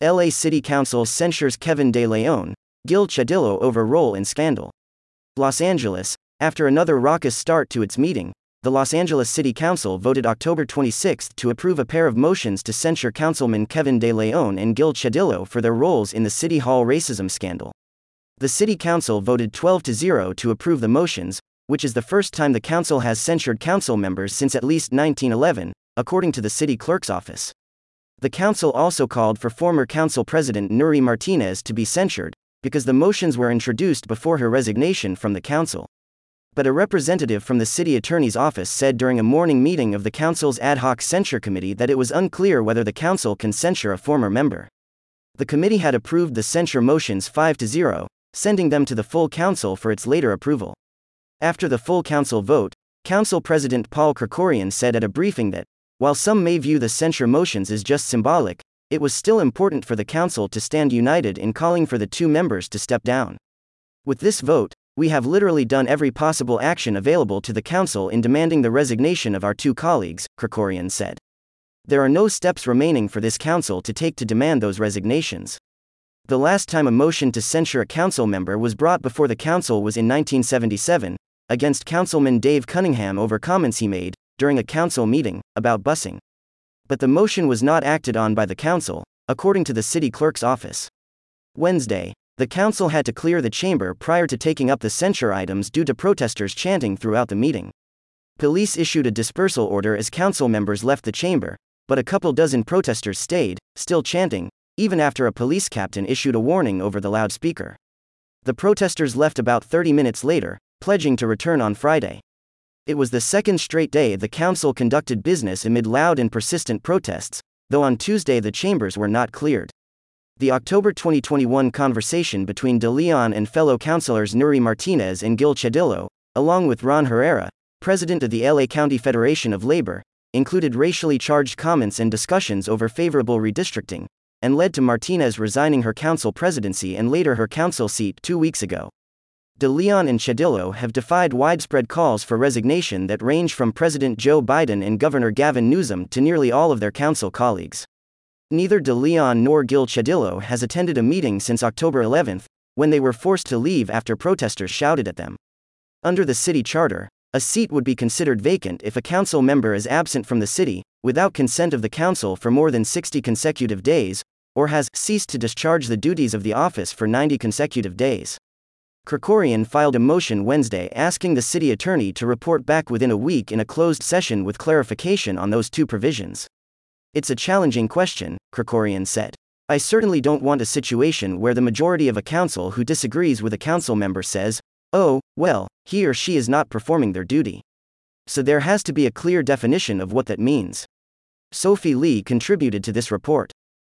LA City Council censures Kevin De Leon, Gil Cedillo over role in scandal. Los Angeles. After another raucous start to its meeting, the Los Angeles City Council voted October 26 to approve a pair of motions to censure Councilman Kevin De Leon and Gil Cedillo for their roles in the City Hall racism scandal. The City Council voted 12-0 to approve the motions, which is the first time the council has censured council members since at least 1911, according to the city clerk's office. The council also called for former council president Nury Martinez to be censured, because the motions were introduced before her resignation from the council. But a representative from the city attorney's office said during a morning meeting of the council's ad hoc censure committee that it was unclear whether the council can censure a former member. The committee had approved the censure motions 5-0, sending them to the full council for its later approval. After the full council vote, Council President Paul Krikorian said at a briefing that, while some may view the censure motions as just symbolic, it was still important for the council to stand united in calling for the two members to step down. With this vote, we have literally done every possible action available to the council in demanding the resignation of our two colleagues, Krikorian said. There are no steps remaining for this council to take to demand those resignations. The last time a motion to censure a council member was brought before the council was in 1977, against Councilman Dave Cunningham over comments he made, during a council meeting, about busing. But the motion was not acted on by the council, according to the city clerk's office. Wednesday, the council had to clear the chamber prior to taking up the censure items due to protesters chanting throughout the meeting. Police issued a dispersal order as council members left the chamber, but a couple dozen protesters stayed, still chanting, even after a police captain issued a warning over the loudspeaker. The protesters left about 30 minutes later, pledging to return on Friday. It was the second straight day the council conducted business amid loud and persistent protests, though on Tuesday the chambers were not cleared. The October 2021 conversation between De Leon and fellow councilors Nury Martinez and Gil Cedillo, along with Ron Herrera, president of the LA County Federation of Labor, included racially charged comments and discussions over favorable redistricting, and led to Martinez resigning her council presidency and later her council seat 2 weeks ago. De Leon and Cedillo have defied widespread calls for resignation that range from President Joe Biden and Governor Gavin Newsom to nearly all of their council colleagues. Neither De Leon nor Gil Cedillo has attended a meeting since October 11, when they were forced to leave after protesters shouted at them. Under the city charter, a seat would be considered vacant if a council member is absent from the city, without consent of the council for more than 60 consecutive days, or has ceased to discharge the duties of the office for 90 consecutive days. Krikorian filed a motion Wednesday asking the city attorney to report back within a week in a closed session with clarification on those two provisions. It's a challenging question, Krikorian said. I certainly don't want a situation where the majority of a council who disagrees with a council member says, oh, well, he or she is not performing their duty. So there has to be a clear definition of what that means. Sophie Lee contributed to this report.